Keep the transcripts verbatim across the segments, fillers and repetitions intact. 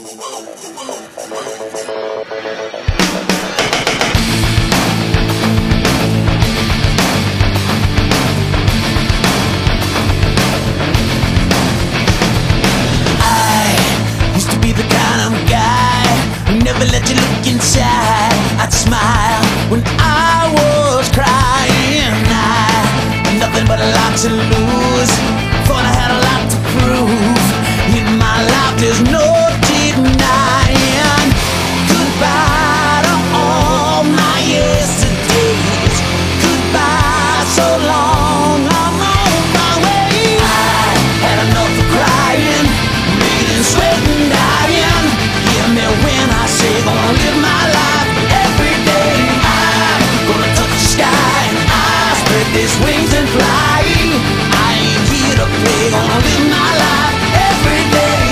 Never let you look inside. I'd smile when I was crying. I nothing but a lot to lose. Thought I had a lot to prove. In my life there's no denying. Goodbye to all my yesterdays. Goodbye, so long, I'm on my way. I had enough of crying, bleeding, sweating, dying. Hear me when I say gonna live my life every day. I'm gonna touch the sky and I spread these wings and fly. I ain't here to play, gonna live my life every day.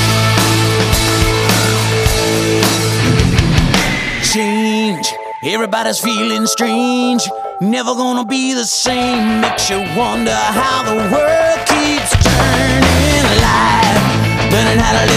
Change, everybody's feeling strange. Never gonna be the same. Makes you wonder how the world keeps turning. Life, learning how to live